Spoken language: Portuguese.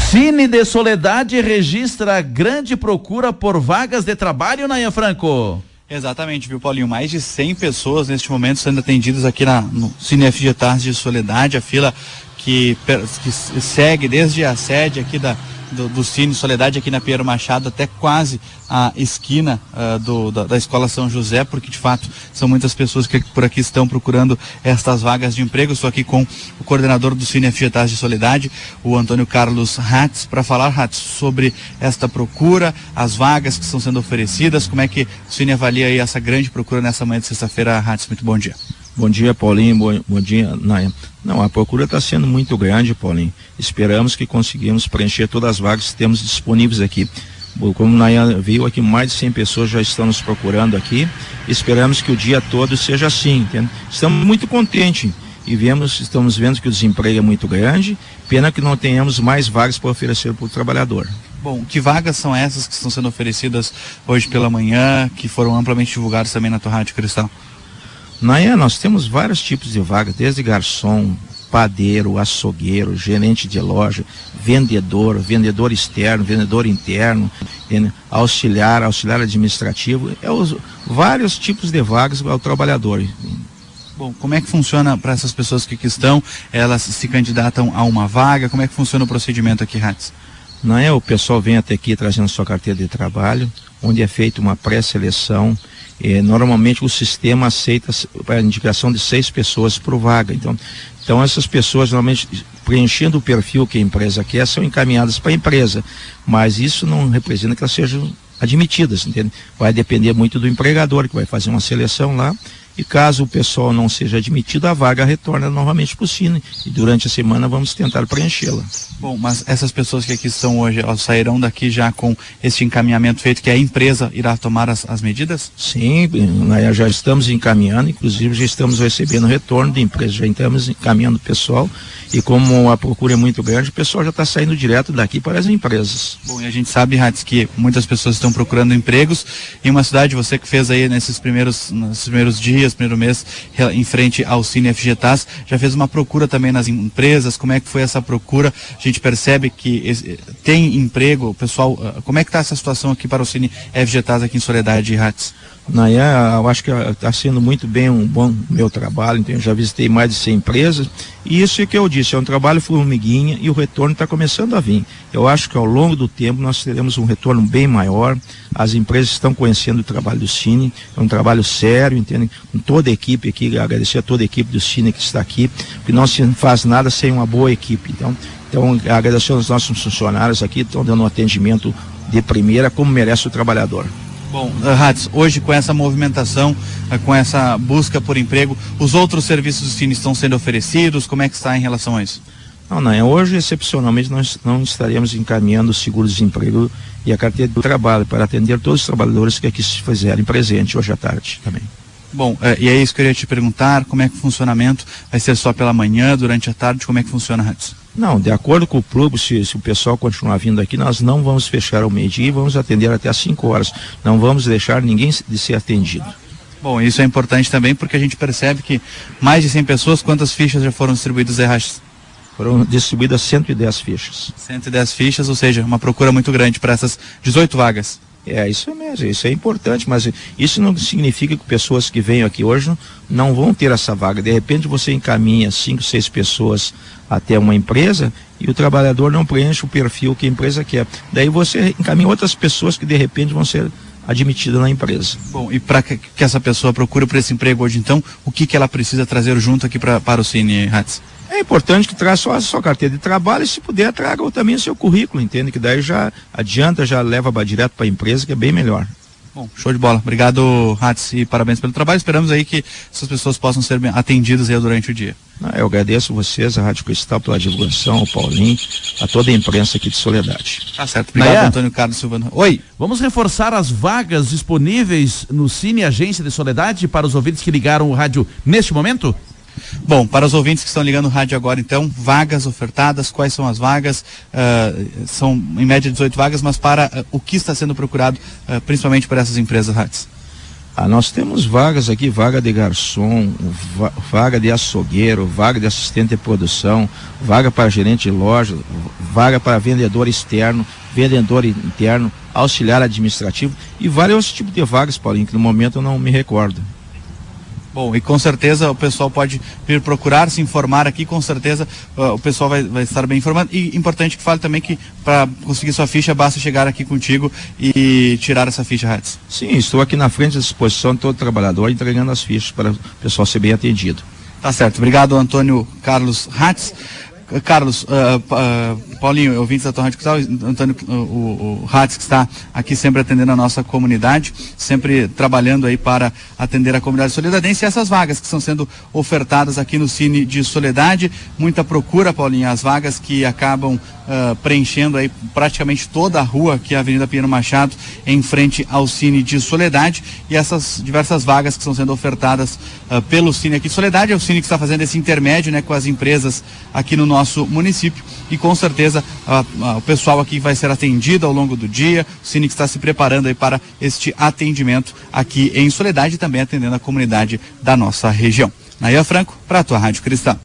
Cine de Soledade registra grande procura por vagas de trabalho, Nayan Franco. Exatamente, viu, Paulinho? Mais de 100 pessoas neste momento sendo atendidas aqui no Cine FGTAS de Soledade, a fila que segue desde a sede aqui do Cine Soledade aqui na Pinheiro Machado até quase a esquina da Escola São José, porque de fato são muitas pessoas que por aqui estão procurando estas vagas de emprego. Estou aqui com o coordenador do Cine FGTAS de Soledade, o Antônio Carlos Hatz, para falar, Hatz, sobre esta procura, as vagas que estão sendo oferecidas, como é que o Cine avalia aí essa grande procura nessa manhã de sexta-feira. Hatz, muito bom dia. Bom dia, Paulinho. Bom dia, Nayan. Não, a procura está sendo muito grande, Paulinho. Esperamos que conseguimos preencher todas as vagas que temos disponíveis aqui. Como o Nayan viu aqui, mais de 100 pessoas já estão nos procurando aqui. Esperamos que o dia todo seja assim, entende? Estamos muito contentes e estamos vendo que o desemprego é muito grande. Pena que não tenhamos mais vagas para oferecer para o trabalhador. Bom, que vagas são essas que estão sendo oferecidas hoje pela manhã, que foram amplamente divulgadas também na tua Rádio Cristal? Nayan, nós temos vários tipos de vagas, desde garçom, padeiro, açougueiro, gerente de loja, vendedor externo, vendedor interno, auxiliar administrativo, vários tipos de vagas ao trabalhador. Bom, como é que funciona para essas pessoas que aqui estão? Elas se candidatam a uma vaga? Como é que funciona o procedimento aqui, Hatz? Nayan, o pessoal vem até aqui trazendo sua carteira de trabalho, onde é feita uma pré-seleção. Normalmente o sistema aceita a indicação de 6 pessoas por vaga. Então essas pessoas, normalmente, preenchendo o perfil que a empresa quer, são encaminhadas para a empresa. Mas isso não representa que elas sejam admitidas, entende? Vai depender muito do empregador, que vai fazer uma seleção lá. E caso o pessoal não seja admitido, a vaga retorna novamente para o Cine. E durante a semana vamos tentar preenchê-la. Bom, mas essas pessoas que aqui estão hoje, elas sairão daqui já com esse encaminhamento feito, que a empresa irá tomar as medidas? Sim, nós já estamos encaminhando, inclusive já estamos recebendo retorno da empresa, já estamos encaminhando o pessoal. E como a procura é muito grande, o pessoal já está saindo direto daqui para as empresas. Bom, e a gente sabe, Hatz, que muitas pessoas estão procurando empregos em uma cidade, você que fez aí nesses primeiros dias, primeiro mês, em frente ao Cine FGTAS, já fez uma procura também nas empresas. Como é que foi essa procura? A gente percebe que tem emprego, pessoal, como é que está essa situação aqui para o Cine FGTAS aqui em Soledade, Hatz? Nayan, eu acho que está sendo muito bem um bom meu trabalho, então eu já visitei mais de 100 empresas, e isso é que eu disse, é um trabalho formiguinha e o retorno está começando a vir. Eu acho que ao longo do tempo nós teremos um retorno bem maior, as empresas estão conhecendo o trabalho do Cine, é um trabalho sério, entende? Com toda a equipe aqui, agradecer a toda a equipe do Cine que está aqui, porque não se faz nada sem uma boa equipe, então agradecer aos nossos funcionários aqui, estão dando um atendimento de primeira, como merece o trabalhador. Bom, Hatz, hoje com essa movimentação, com essa busca por emprego, os outros serviços do Cine estão sendo oferecidos? Como é que está em relação a isso? Não, hoje, excepcionalmente, nós não estaremos encaminhando o seguro-desemprego e a carteira do trabalho para atender todos os trabalhadores que aqui se fizerem presente hoje à tarde também. Bom, e é isso que eu queria te perguntar, como é que o funcionamento vai ser só pela manhã, durante a tarde, como é que funciona, Hatz? Não, de acordo com o clube, se o pessoal continuar vindo aqui, nós não vamos fechar ao meio-dia e vamos atender até às 5 horas. Não vamos deixar ninguém de ser atendido. Bom, isso é importante também porque a gente percebe que mais de 100 pessoas, quantas fichas já foram distribuídas, Hatz? Foram distribuídas 110 fichas. 110 fichas, ou seja, uma procura muito grande para essas 18 vagas. Isso mesmo, isso é importante, mas isso não significa que pessoas que venham aqui hoje não vão ter essa vaga. De repente você encaminha 5, 6 pessoas até uma empresa e o trabalhador não preenche o perfil que a empresa quer. Daí você encaminha outras pessoas que de repente vão ser admitidas na empresa. Bom, e para que essa pessoa procure por esse emprego hoje, então, o que ela precisa trazer junto aqui para o Cine, Hatz? É importante que traga só a sua carteira de trabalho e, se puder, traga também o seu currículo, entende? Que daí já adianta, já leva direto para a empresa, que é bem melhor. Bom, show de bola. Obrigado, Hatz, e parabéns pelo trabalho. Esperamos aí que essas pessoas possam ser atendidas aí durante o dia. Eu agradeço vocês, a Rádio Cristal, pela divulgação, ao Paulinho, a toda a imprensa aqui de Soledade. Tá certo. Obrigado, Antônio Carlos Silvano. Oi. Vamos reforçar as vagas disponíveis no Cine Agência de Soledade para os ouvintes que ligaram o rádio neste momento? Bom, para os ouvintes que estão ligando o rádio agora, então, vagas ofertadas, quais são as vagas? São em média 18 vagas, mas para o que está sendo procurado, principalmente por essas empresas, Hatz? Nós temos vagas aqui, vaga de garçom, vaga de açougueiro, vaga de assistente de produção, vaga para gerente de loja, vaga para vendedor externo, vendedor interno, auxiliar administrativo e vários tipos de vagas, Paulinho, que no momento eu não me recordo. Bom, e com certeza o pessoal pode vir procurar, se informar aqui, com certeza o pessoal vai estar bem informado. E importante que fale também que para conseguir sua ficha basta chegar aqui contigo e tirar essa ficha, Hatz. Sim, estou aqui na frente à disposição de todo trabalhador, entregando as fichas para o pessoal ser bem atendido. Tá certo, obrigado Antônio Carlos Hatz. Carlos, Paulinho, ouvintes da Rádio Cristal, Antônio, o Hatz, que está aqui sempre atendendo a nossa comunidade, sempre trabalhando aí para atender a comunidade solidarense, e essas vagas que estão sendo ofertadas aqui no Cine de Soledade, muita procura, Paulinho, as vagas que acabam preenchendo aí praticamente toda a rua, que é a Avenida Pinheiro Machado, em frente ao Cine de Soledade, e essas diversas vagas que estão sendo ofertadas pelo Cine aqui de Soledade, é o Cine que está fazendo esse intermédio, né, com as empresas aqui no nosso município, e com certeza o pessoal aqui vai ser atendido ao longo do dia, o Cine que está se preparando aí para este atendimento aqui em Soledade e também atendendo a comunidade da nossa região. Naia Franco, para a tua Rádio Cristã.